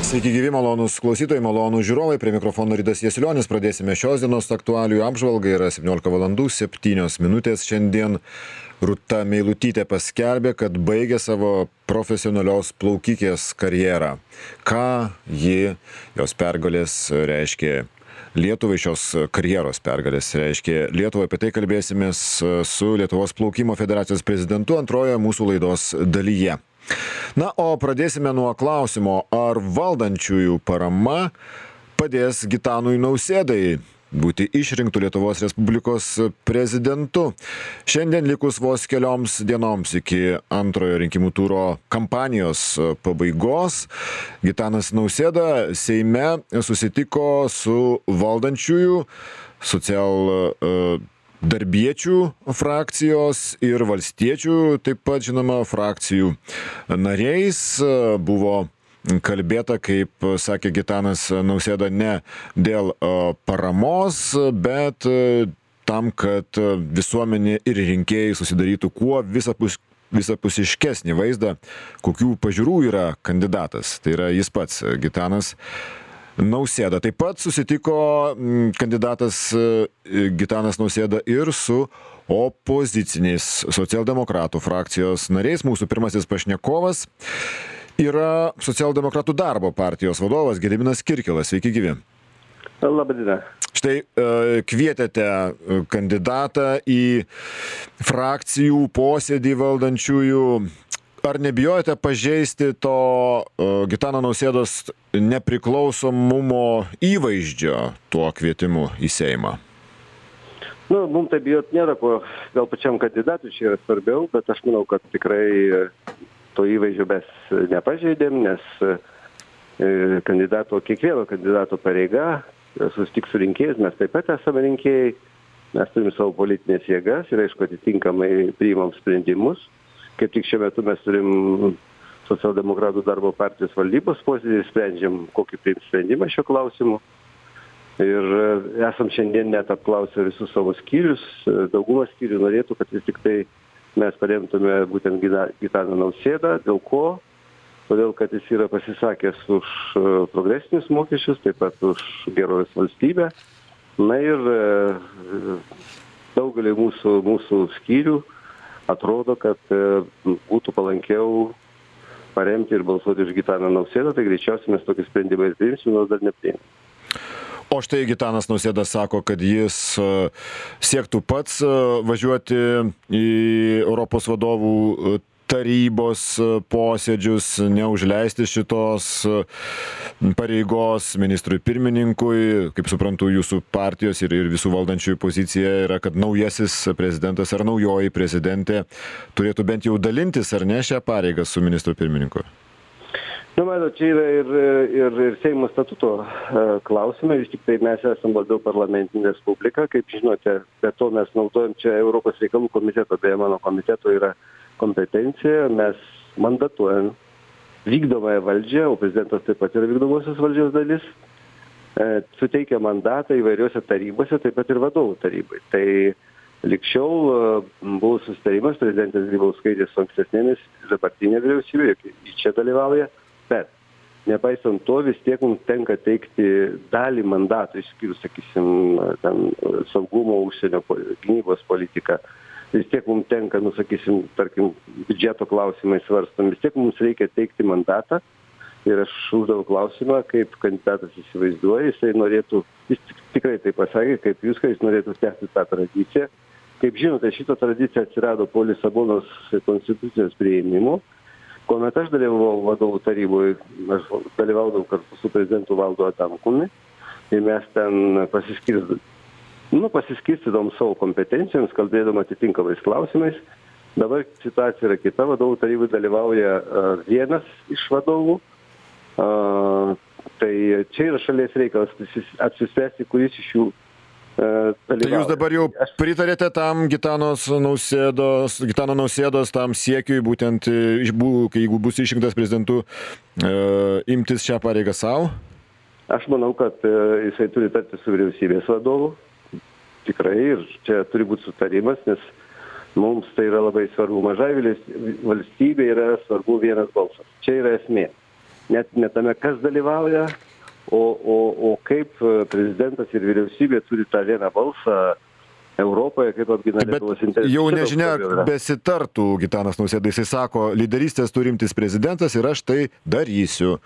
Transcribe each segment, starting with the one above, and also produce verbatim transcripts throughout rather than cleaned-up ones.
Sveiki gyvi, malonūs klausytojai, malonūs žiūrovai, prie mikrofono Rydas Jasilionis. Pradėsime šios dienos aktualijų apžvalgą. Yra septyniolika valandų septynios minutės. Šiandien Rūta Meilutytė paskelbė, kad baigė savo profesionalios plaukikės karjerą. Ką ji, jos pergalės reiškia Lietuvai, šios karjeros pergalės reiškia Lietuvai. Apie tai kalbėsimės su Lietuvos plaukimo federacijos prezidentu antrojoje mūsų laidos dalyje. Na, o pradėsime nuo klausimo, ar valdančiųjų parama padės Gitanui Nausėdai būti išrinktų Lietuvos Respublikos prezidentu. Šiandien likus vos kelioms dienoms iki antrojo rinkimų turo kampanijos pabaigos, Gitanas Nausėda Seime susitiko su valdančiųjų social darbiečių frakcijos ir valstiečių, taip pat žinoma, frakcijų nariais. Buvo kalbėta, kaip sakė Gitanas Nausėda, ne dėl paramos, bet tam, kad visuomenė ir rinkėjai susidarytų kuo visapus, visapusiškesnį vaizdą, kokių pažiūrų yra kandidatas. Tai yra jis pats, Gitanas Nausėda. Taip pat susitiko kandidatas Gitanas Nausėda ir su opoziciniais socialdemokratų frakcijos nariais. Mūsų pirmasis pašnekovas yra socialdemokratų darbo partijos vadovas Gediminas Kirkilas. Sveiki gyvi. Labadiena. Štai kvietėte kandidatą į frakcijų posėdį valdančiųjų. Ar nebijojate pažeisti to Gitano Nausėdos nepriklausomumo įvaizdžio tuo kvietimu į Seimą? Nu, mums tai bijot nėra ko, gal pačiam kandidatui čia yra svarbiau, bet aš manau, kad tikrai to įvaizdžio mes nepažeidėm, nes kandidato, kiekvieno kandidato pareiga susitikti su rinkėjais, mes taip pat esame rinkėjai, mes turim savo politinės jėgas ir aišku atitinkamai priimam sprendimus. Kaip tik šiuo metu mes turim socialdemokratų darbo partijos valdybos posėdį ir sprendžiam, kokį priimt sprendimą šio klausimu. Ir esam šiandien net apklausę visus savo skyrius. Dauguma skyrių norėtų, kad vis tik tai mes paremtume būtent Gitaną Nausėdą. Dėl ko? Todėl, kad jis yra pasisakęs už progresinius mokesčius, taip pat už gerovės valstybę. Na ir daugelį mūsų, mūsų skyrių atrodo, kad būtų palankiau paremti ir balsuoti už Gitaną Nausėdą, tai greičiausiai mes tokį sprendimą ir priimsim, nors dar nepriimsim. O štai Gitanas Nausėda sako, kad jis siektų pats važiuoti į Europos vadovų tarybos posėdžius, neužleisti šitos pareigos ministrui pirmininkui. Kaip suprantu, jūsų partijos ir, ir visų valdančiųjų pozicija yra, kad naujasis prezidentas ar naujoji prezidentė turėtų bent jau dalintis, ar ne, šią pareigą su ministru pirmininku. Na, matot, čia yra ir, ir, ir Seimo statuto klausimai, vis tik tai mes esame labiau parlamentinė respublika, kaip žinote, be to mes naudojam čia Europos reikalų komiteto, beje, mano komiteto yra kompetencija, mes mandatuojam vykdomąją valdžią, o prezidentas taip pat yra vykdomosios valdžios dalis, e, suteikia mandatą įvairiuose tarybose, taip pat ir vadovų tarybai. Tai likščiau buvo susitarimas prezidentės Grybauskaitės su ankstesnėmis dabartinė vyriausybė, jie čia dalyvauja, bet nepaisant to vis tiek mums tenka teikti dalį mandatų, išskyrus, sakysim, ten saugumo, užsienio, gynybos politiką. Vis tiek mums tenka, nu, sakysim, tarkim, biudžeto klausimai svarstom, vis tiek mums reikia teikti mandatą ir aš uždaviau klausimą, kaip kandidatas įsivaizduoja, jisai norėtų, jis tikrai tai pasakė, kaip jūs, kad jis norėtų tęsti tą tradiciją. Kaip žinote, šita tradicija atsirado po Lisabonos konstitucijos priėmimo, kuomet aš dalyvavau vadovų taryboje, aš dalyvaudavau kartu su prezidentu Valdu Adamkumi ir mes ten pasiskirstėm. Nu, pasiskirstydom savo kompetencijoms, kalbėdom atitinkamais klausimais. Dabar situacija yra kita, vadovų tarybai dalyvauja uh, vienas iš vadovų. Uh, tai čia yra šalies reikalas apsispręsti, kuris iš jų uh, dalyvauja. Tai jūs dabar jau pritarėte tam Gitanos Nausėdos, Gitano Nausėdos tam siekiui, būtent, jeigu bus išrinktas prezidentu, uh, imtis šią pareigą savo? Aš manau, kad uh, jisai turi tarti su vyriausybės vadovu. Tikrai, ir čia turi būti sutarimas, nes mums tai yra labai svarbu. Mažai valstybė yra svarbu vienas balsas. Čia yra esmė. net ne tame, kas dalyvauja, o, o, o kaip prezidentas ir vyriausybė turi tą vieną balsą Europoje, kaip apgina Lietuvos interesus. Jau nežinia, besitartų Gitanas Nausėda, jisai sako, lyderystės turintis prezidentas ir aš tai darysiu.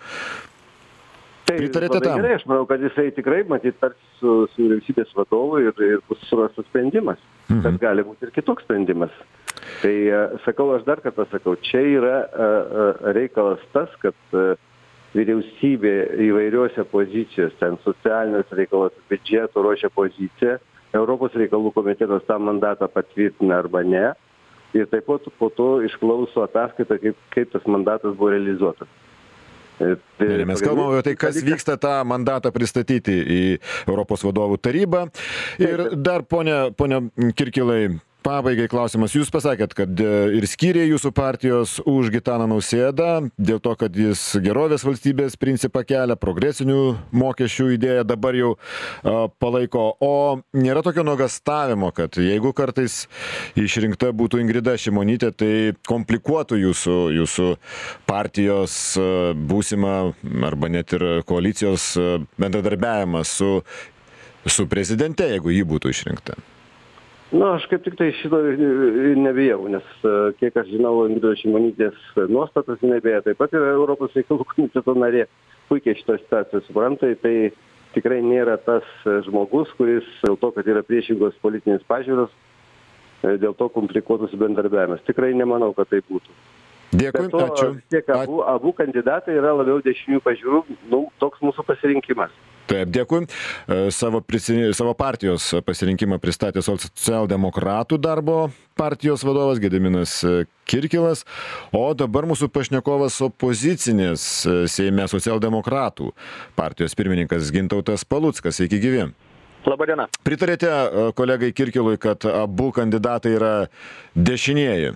Tai pritarėte tam? Gerai, aš manau, kad jisai tikrai matyt tarsi su, su vyriausybės vadovu ir, ir bus surastas sprendimas. Mhm. Bet gali būti ir kitoks sprendimas. Tai sakau, aš dar kartą sakau, čia yra reikalas tas, kad vyriausybė įvairiuose pozicijos, ten socialinius reikalus, biudžeto ruošia poziciją, Europos reikalų komitetas tą mandatą patvirtina arba ne, ir taip pat po to išklauso ataskaitą, kaip, kaip tas mandatas buvo realizuotas. Tai ne, mes kalbame apie tai, kas vyksta tą mandatą pristatyti į Europos vadovų tarybą. Ir dar, ponia, ponia Kirkilai, pabaigai klausimas. Jūs pasakėt, kad ir skyrė jūsų partijos už Gitaną Nausėdą, dėl to, kad jis gerovės valstybės principą kelia, progresinių mokesčių idėją dabar jau a, palaiko. O nėra tokio nuogastavimo, kad jeigu kartais išrinkta būtų Ingrida Šimonytė, tai komplikuotų jūsų, jūsų partijos a, būsimą arba net ir koalicijos a, bendradarbiavimą su, su prezidente, jeigu ji būtų išrinkta. Na, aš kaip tik tai šito nebijau, nes kiek aš žinau Ingridos Šimonytės nuostatas, jinai beje taip pat yra Europos reikalų komiteto narė, puikiai šitą situaciją supranta, tai tikrai nėra tas žmogus, kuris dėl to, kad yra priešingos politinės pažiūros, dėl to komplikuotųsi bendarbiavimas. Tikrai nemanau, kad tai būtų. Dėkui, to, ačiū. Tiek abu, abu kandidatai yra labiau dešinių pažiūrų, nu, toks mūsų pasirinkimas. Taip, dėkui. Savo, prisi, savo partijos pasirinkimą pristatė socialdemokratų darbo partijos vadovas Gediminas Kirkilas, o dabar mūsų pašnekovas opozicinės Seime socialdemokratų partijos pirmininkas Gintautas Paluckas. Sveiki gyvi. Labadiena. Pritarėte kolegai Kirkilui, kad abu kandidatai yra dešinieji?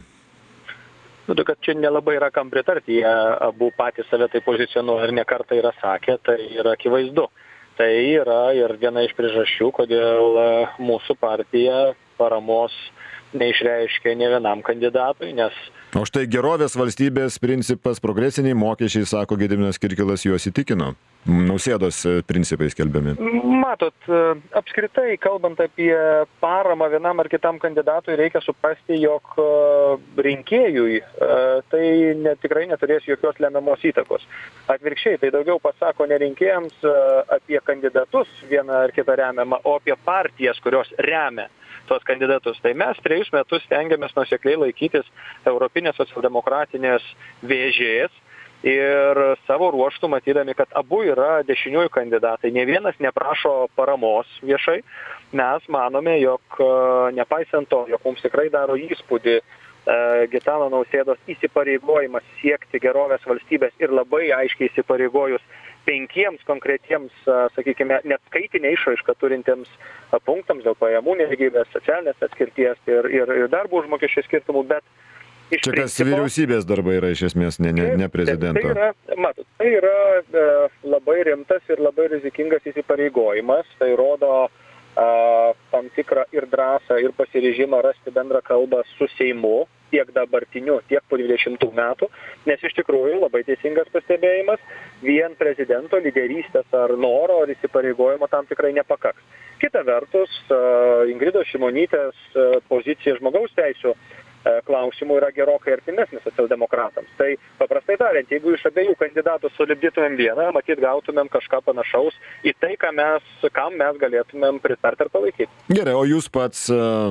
Nu, kad čia nelabai yra kam pritarti, jie abu patys save tai pozicionuoja ir ne kartą yra sakę, tai yra akivaizdu. Tai yra ir viena iš priežasčių, kodėl mūsų partija paramos neišreiškia ne vienam kandidatui, nes... O štai gerovės valstybės principas, progresiniai mokesčiai, sako Gediminas Kirkilas, juos įtikino. Nausėdos principai skelbiami. Matot, apskritai, kalbant apie paramą vienam ar kitam kandidatui, reikia suprasti, jog rinkėjui tai ne, tikrai neturės jokios lemiamos įtakos. Atvirkščiai, tai daugiau pasako ne rinkėjams apie kandidatus vieną ar kitą remiamą, o apie partijas, kurios remia tos kandidatus. Tai mes trejus metus stengiamės nuosekliai laikytis europinės socialdemokratinės vėžės ir savo ruoštų matydami, kad abu yra dešiniųjų kandidatai, ne vienas neprašo paramos viešai, mes manome, jog nepaisant to, jog mums tikrai daro įspūdį Gitano Nausėdos įsipareigojimas siekti gerovės valstybės ir labai aiškiai įsipareigojus penkiems konkretiems, sakykime, net skaitinę išraišką turintiems punktams dėl pajamų nelygybės, socialinės atskirties ir, ir, ir darbo užmokesčio skirtumų, bet iš čia kas principo, vyriausybės darbai yra iš esmės, ne, ne, ne prezidento. Tai yra, matot, tai yra e, labai rimtas ir labai rizikingas įsipareigojimas, tai rodo a, tam tikrą ir drąsą, ir pasiryžimą rasti bendrą kalbą su Seimu, tiek dabartiniu, tiek po dvidešimtų metų, nes iš tikrųjų labai teisingas pastebėjimas, vien prezidento lyderystės ar noro ar įsipareigojimo tam tikrai nepakaks. Kita vertus, Ingridos Šimonytės pozicija žmogaus teisių klausimų yra gerokai artimesnis socialdemokratams. Tai paprastai tariant, jeigu iš abiejų kandidatų sulipdytumėm vieną, matyt gautumėm kažką panašaus į tai, ką mes, kam mes galėtumėm pritarti ir palaikyti. Gerai, o jūs pats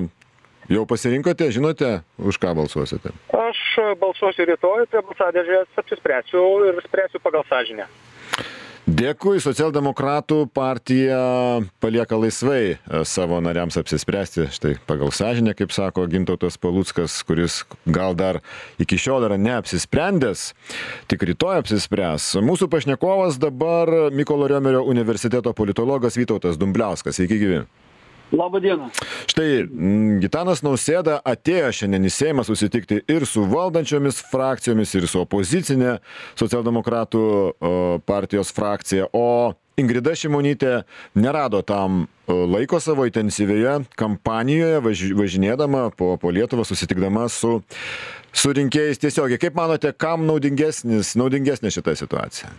jau pasirinkote, žinote, už ką balsuosite? Aš balsuosiu rytoj, prie balsadėžės apsispręsiu ir spręsiu pagal sąžinę. Dėkui, socialdemokratų partija palieka laisvai savo nariams apsispręsti, štai pagal sąžinę, kaip sako Gintautas Paluckas, kuris gal dar iki šiol yra neapsisprendęs, tik rytoj apsispręs. Mūsų pašnekovas dabar Mykolo Riomerio universiteto politologas Vytautas Dumbliauskas. Sveiki gyvi. Labą dieną. Štai Gitanas Nausėda atėjo šiandien į Seimą susitikti ir su valdančiomis frakcijomis, ir su opozicinė socialdemokratų partijos frakcija, o Ingrida Šimonytė nerado tam laiko savo intensyvioje kampanijoje, važ, važinėdama po, po Lietuvą, susitikdama su, su rinkėjais tiesiogiai. Kaip manote, kam naudingesnis, naudingesnė šita situacija?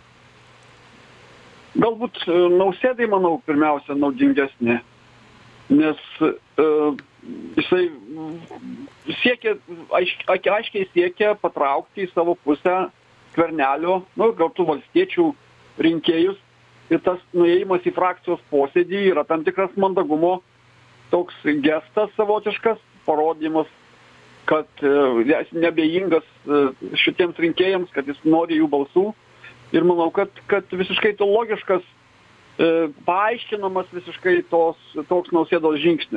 Galbūt Nausėdai, manau, pirmiausia naudingesnė, nes uh, jisai siekia, aišk, aiškiai siekia patraukti į savo pusę Skvernelio, nu, kartu valstiečių rinkėjus. Ir tas nuėjimas į frakcijos posėdį yra tam tikras mandagumo toks gestas savotiškas, parodymas, kad jis e, nebejingas e, šitiems rinkėjams, kad jis nori jų balsų. Ir manau, kad, kad visiškai to logiškas, e, paaiškinamas visiškai tos, toks Nausėdos žingsnis.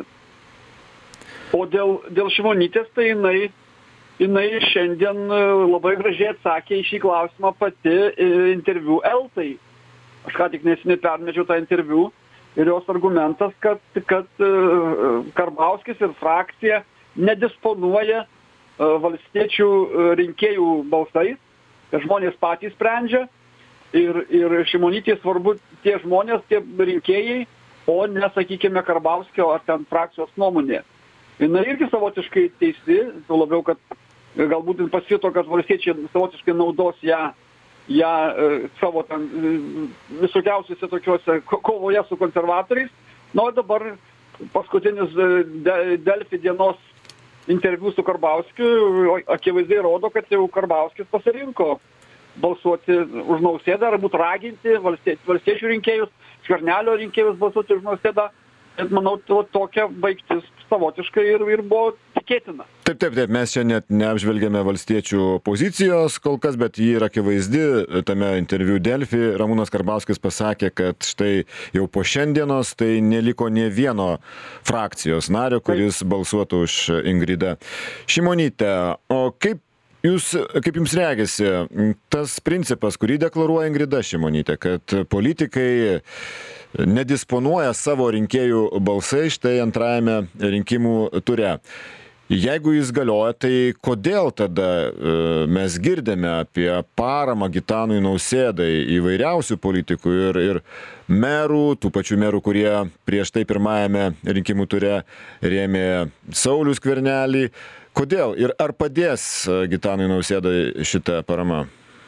O dėl, dėl Šimonytės, tai jinai, jinai šiandien labai gražiai atsakė į šį klausimą pati e, interviu Eltai. Aš ką tik nesiniai permečiau tą interviu ir jos argumentas, kad, kad Karbauskis ir frakcija nedisponuoja valstiečių rinkėjų balsais, kad žmonės patys sprendžia ir, ir Šimonytė svarbu tie žmonės, tie rinkėjai, o ne, sakykime, Karbauskio ar ten frakcijos nuomonė. Jis irgi savotiškai teisi, tuo labiau, kad galbūt pasito, kad valstiečiai savotiškai naudos ją ją e, savo ten e, visokiausiuose tokiuose kovoje su konservatoriais. Nu, o dabar paskutinis de, Delfi dienos interviu su Karbauskiu akivaizdžiai rodo, kad jau Karbauskis pasirinko balsuoti už Nausėdą, ar būt raginti valstie, valstiečių rinkėjus, Skvernelio rinkėjus balsuoti už Nausėdą. Bet manau, to, tokia baigtis savotiškai ir, ir buvo tikėtina. Taip, taip, taip, mes čia net neapžvelgėme valstiečių pozicijos kol kas, bet jį yra akivaizdi. Tame interviu Delfi Ramūnas Karbauskis pasakė, kad štai jau po šiandienos tai neliko nė vieno frakcijos nario, kuris balsuotų už Ingridą Šimonytę. O kaip Jūs, kaip jums regisi, tas principas, kurį deklaruoja Ingrida Šimonytė, kad politikai nedisponuoja savo rinkėjų balsai štai antrajame rinkimų ture. Jeigu jis galioja, tai kodėl tada mes girdime apie paramą Gitanui Nausėdai įvairiausių politikų ir, ir merų, tų pačių merų, kurie prieš tai pirmajame rinkimų ture rėmė Saulių Skvernelį. Kodėl ir ar padės Gitanui Nausėdai šitą paramą?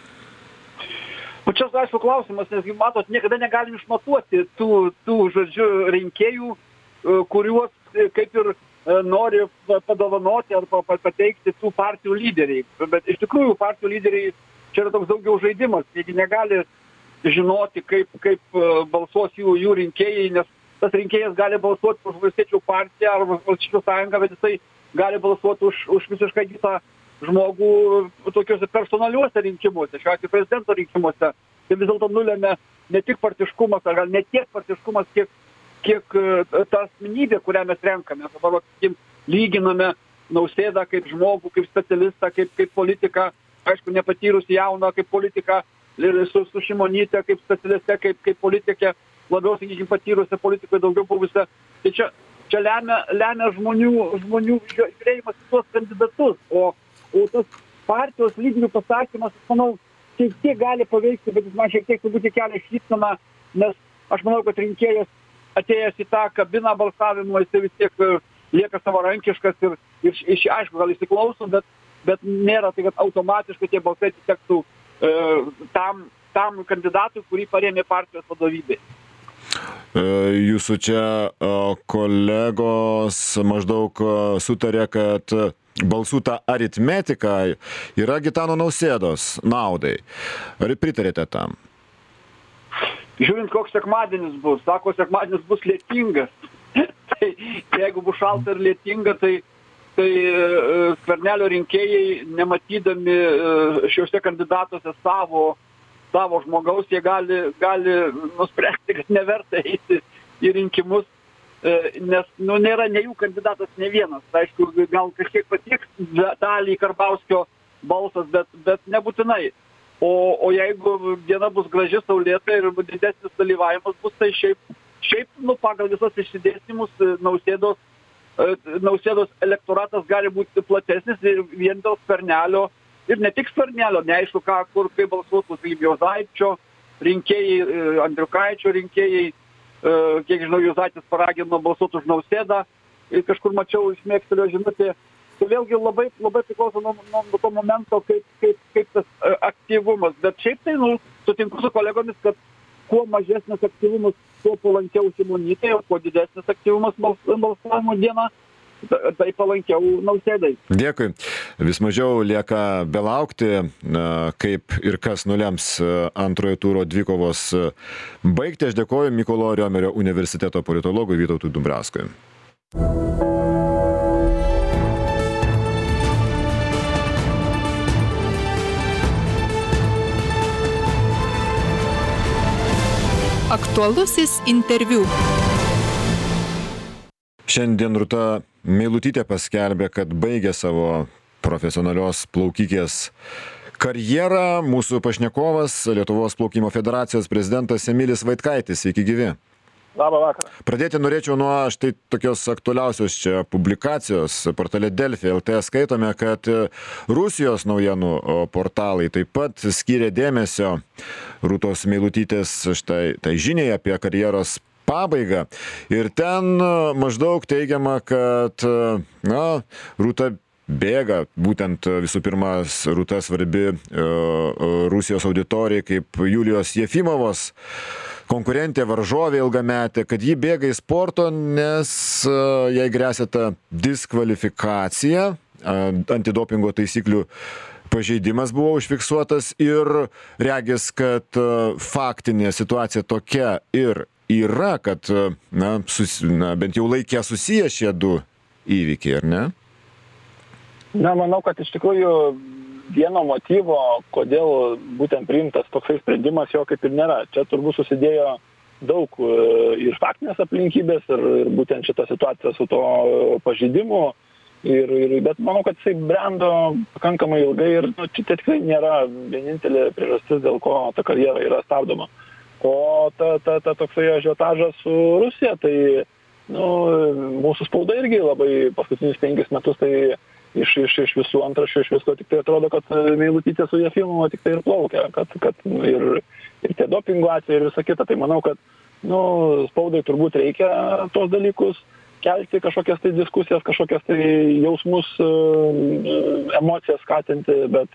O čia aišku klausimas, nes, matot, niekada negalim išmatuoti tų, tų žodžiu, rinkėjų, kuriuos kaip ir nori padovanoti arba pateikti tų partijų lyderiai. Bet iš tikrųjų partijų lyderiai čia yra toks daugiau žaidimas, jeigu negali žinoti, kaip, kaip balsuos jų, jų rinkėjai, nes tas rinkėjas gali balsuoti už Valstiečių partiją ar Valstiečių sąjungą, bet jisai gali balsuoti už, už visiškai kitą žmogų tokiuose personaliuose rinkimuose, šiuo atveju prezidento rinkimuose. Tai vis dėlto nulėmė ne tik partiškumas, ar gal ne tiek partiškumas, kiek, kiek ta asmenybė, kurią mes renkame. Dabar, sakykim, lyginame Nausėdą kaip žmogų, kaip specialistą, kaip, kaip politiką, aišku, nepatyrusi jauną kaip politiką, su, su Šimonyte kaip specialiste, kaip, kaip politikė, labiau, sakykim, patyrusią politikoje, daugiau buvusią. Tai čia Čia lemia, lemia žmonių, žmonių žiūrėjimas į tuos kandidatus, o, o tas partijos lyderių pasakymas, aš manau, šiek tiek gali paveikti, bet jis man šiek tiek turbūt kelia šypseną, nes aš manau, kad rinkėjas atėjęs į tą kabiną balsavimo, jis vis tiek lieka savarankiškas ir, ir, ir aišku, gal įsiklauso, bet, bet nėra tai, kad automatiškai tie balsai atitektų e, tam, tam kandidatui, kurį parėmė partijos vadovybė. Jūsų čia kolegos maždaug sutarė, kad balsų ta aritmetika yra Gitano Nausėdos naudai. Ar pritarėte tam? Žiūrint, koks sekmadienis bus. Sako, sekmadienis bus lietingas. Tai jeigu bus šalta ir lietinga, tai, tai Skvernelio rinkėjai, nematydami šiuose kandidatuose savo savo žmogaus, jie gali, gali nuspręsti, kad neverta eiti į rinkimus, nes nu, nėra ne jų kandidatas ne vienas. Aišku, gal kažkiek patiks dalį Karbauskio balsas, bet, bet nebūtinai. O, o jeigu diena bus graži, saulėta ir didesnis dalyvavimas bus, tai šiaip, šiaip nu, pagal visas išsidėstymus Nausėdos, Nausėdos elektoratas gali būti platesnis ir vien dėl Skvernelio. Ir ne tik Skvernelio, neaišku, ką, kur, kaip balsuotų Juozaičio, rinkėjai, Andriukaičio rinkėjai, kiek žinau, Juozaitis paragino balsuoti už Nausėdą, ir kažkur mačiau išmėgstelio žinutė. Tai vėlgi labai, labai priklauso nuo, nuo, nuo to momento, kaip, kaip, kaip tas aktyvumas. Bet šiaip tai, nu, sutinku su kolegomis, kad kuo mažesnis aktyvumas, tuo palankiau Šimonytei, o kuo didesnis aktyvumas balsavimo dieną, tai palankiau Nausėdai. Dėkui. Vis mažiau lieka belaukti, kaip ir kas nulems antrojo turo dvikovos baigti. Aš dėkoju Mykolo Riomerio universiteto politologui Vytautui Dumbrauskui. Aktualusis interviu. Šiandien Rūta Meilutytė paskelbė, kad baigė savo profesionalios plaukikės karjerą. Mūsų pašnekovas, Lietuvos plaukimo federacijos prezidentas Emilis Vaitkaitis. Sveiki gyvi. Labą vakarą. Pradėti norėčiau nuo štai tokios aktualiausios čia publikacijos. Portale Delfi L T skaitome, kad Rusijos naujienų portalai taip pat skyrė dėmesio Rūtos Meilutytės štai tai žiniai apie karjeros pabaigą. Ir ten maždaug teigiama, kad na, Rūta bėga, būtent visų pirma, Rūta svarbi Rusijos auditorijai kaip Julijos Jefimovos konkurentė, varžovė ilgametė, kad ji bėga į sporto, nes jai gresia ta diskvalifikacija, antidopingo taisyklių pažeidimas buvo užfiksuotas ir regis, kad faktinė situacija tokia ir yra, kad na, sus, na, bent jau laikė susiję šie du įvykiai, ar ne? Na, manau, kad iš tikrųjų vieno motyvo, kodėl būtent priimtas toksai sprendimas, jo kaip ir nėra. Čia turbūt susidėjo daug ir faktinės aplinkybės, ir, ir būtent šita situacija su to pažeidimu. Ir, ir, bet manau, kad jisai brendo pakankamai ilgai ir nu, čia tikrai nėra vienintelė priežastis, dėl ko ta karjera yra stabdoma. O ta, ta, ta toksai ažiotažas su Rusija, tai nu, mūsų spauda irgi labai paskutinius penkis metus tai iš, iš, iš visų antraščių, iš visko tik tai atrodo, kad Meilutytė su Jefimovu tik tai ir plaukia, kad, kad ir, ir tie dopingo atvejai ir visa kita. Tai manau, kad nu, spaudai turbūt reikia tos dalykus kelti, kažkokias tai diskusijas, kažkokias tai jausmus, emocijas skatinti, bet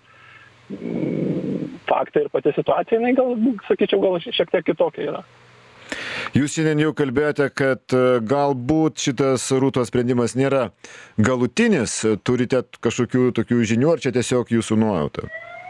faktai ir pati situacija, jinai gal, sakyčiau, gal šiek tiek kitokia yra. Jūs šiandien jau kalbėjote, kad galbūt šitas Rūtos sprendimas nėra galutinis. Turite kažkokių tokių žinių, ar čia tiesiog jūsų nuojauta?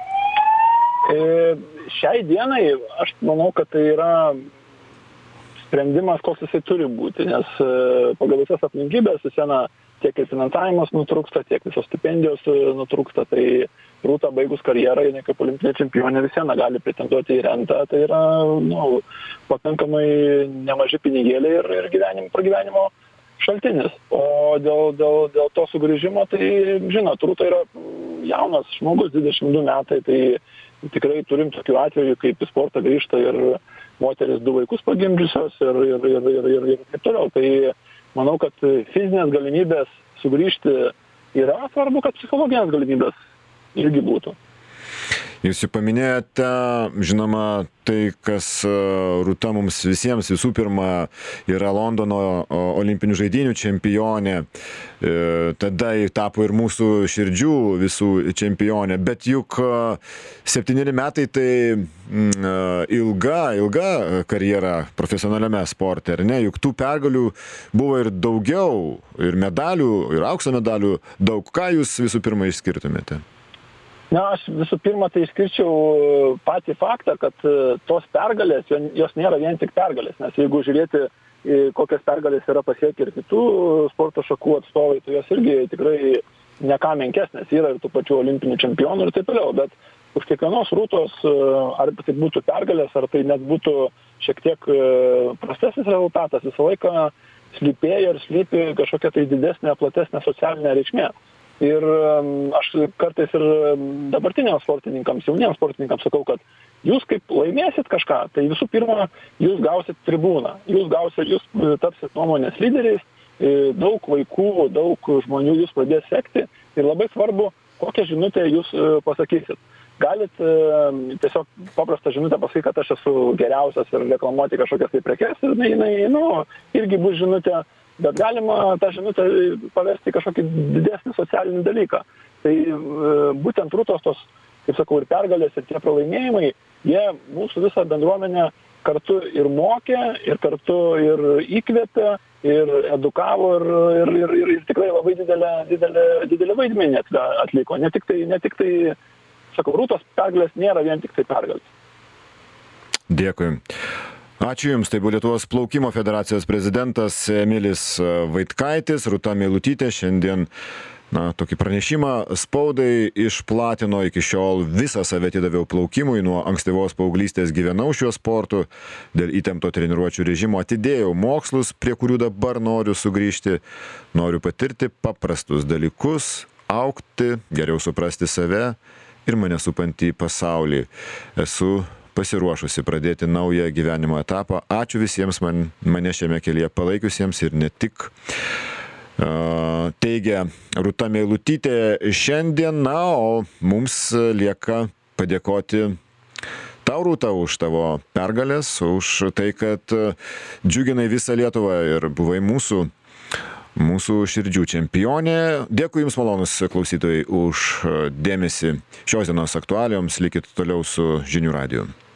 E, šiai dienai aš manau, kad tai yra sprendimas, koks jisai turi būti, nes pagal visas aplinkybės vis viena tiek ir finansavimas nutrūksta, tiek visos stipendijos nutrūksta, tai Rūta baigus karjerą, jinai kaip olimpinė čempionė vis viena gali pretenduoti į rentą, tai yra nu, pakankamai nemaži pinigėliai ir, ir gyvenim, pragyvenimo šaltinis. O dėl, dėl, dėl to sugrįžimo, tai žinot, Rūta yra jaunas žmogus, dvidešimt du metai, tai tikrai turim tokių atvejų, kaip į sportą grįžta ir moteris du vaikus pagimdžiusios ir, ir, ir, ir, ir, ir taip toliau. Tai manau, kad fizinės galimybės sugrįžti yra, svarbu, kad psichologinės galimybės irgi būtų. Jūs jau paminėjote, žinoma, tai, kas Rūta mums visiems visų pirma yra Londono olimpinių žaidynių čempionė, tada tapo ir mūsų širdžių visų čempionė, bet juk septyneri metai tai ilga, ilga karjera profesionaliame sporte, ar ne? Juk tų pergalių buvo ir daugiau, ir medalių, ir aukso medalių daug. Ką jūs visų pirma išskirtumėte? Na, aš visų pirma tai išskirčiau patį faktą, kad tos pergalės, jos nėra vien tik pergalės, nes jeigu žiūrėti, kokias pergalės yra pasiekę ir kitų sporto šakų atstovai, tai jos irgi tikrai ne ką menkesnės, yra ir tų pačių olimpinių čempionų ir taip toliau, bet už kiekvienos Rūtos, ar tai būtų pergalės, ar tai net būtų šiek tiek prastesnis rezultatas, visą laiką slypėjo ir slypi kažkokia tai didesnė, platesnė socialinė reikšmė. Ir aš kartais ir dabartiniams sportininkams, jauniems sportininkams sakau, kad jūs kaip laimėsit kažką, tai visų pirma, jūs gausit tribūną, jūs gausit, jūs tapsit nuomonės lyderiais, daug vaikų, daug žmonių jūs pradės sekti ir labai svarbu, kokią žinutę jūs pasakysit. galit tiesiog paprastą žinutę pasakyti, kad aš esu geriausias ir reklamuoti kažkokias tai prekes ir jinai, jinai, nu, irgi bus žinutė, bet galima tą žinutę paversti kažkokį didesnį socialinį dalyką. Tai būtent Rūtos tos, kaip sakau, ir pergalės, ir tie pralaimėjimai, jie mūsų visą bendruomenę kartu ir mokė, ir kartu ir įkvėpė, ir edukavo, ir, ir, ir, ir, ir tikrai labai didelę, didelę, didelę vaidmenį atliko. Ne tik tai, ne tik tai, sakau, Rūtos pergalės nėra vien tik tai pergalės. Dėkui. Ačiū Jums. Tai buvo Lietuvos plaukimo federacijos prezidentas Emilis Vaitkaitis. Rūta Meilutytė šiandien na, tokį pranešimą spaudai išplatino. Iki šiol visą save atidaviau plaukimui, nuo ankstyvos paauglystės gyvenau šiuo sportu, dėl įtempto treniruočių režimo atidėjau mokslus, prie kurių dabar noriu sugrįžti, noriu patirti paprastus dalykus, augti, geriau suprasti save ir mane supantį pasaulį. Esu pasiruošusi pradėti naują gyvenimo etapą. Ačiū visiems man, mane šiame kelyje palaikiusiems ir ne tik. Teigia Rūta Meilutytė šiandien, na, o mums lieka padėkoti tau, Rūta, už tavo pergalės, už tai, kad džiuginai visą Lietuvą ir buvai mūsų, mūsų širdžių čempionė. Dėkui Jums, malonus klausytojai, už dėmesį šios dienos aktualijoms. Likit toliau su Žinių radiju.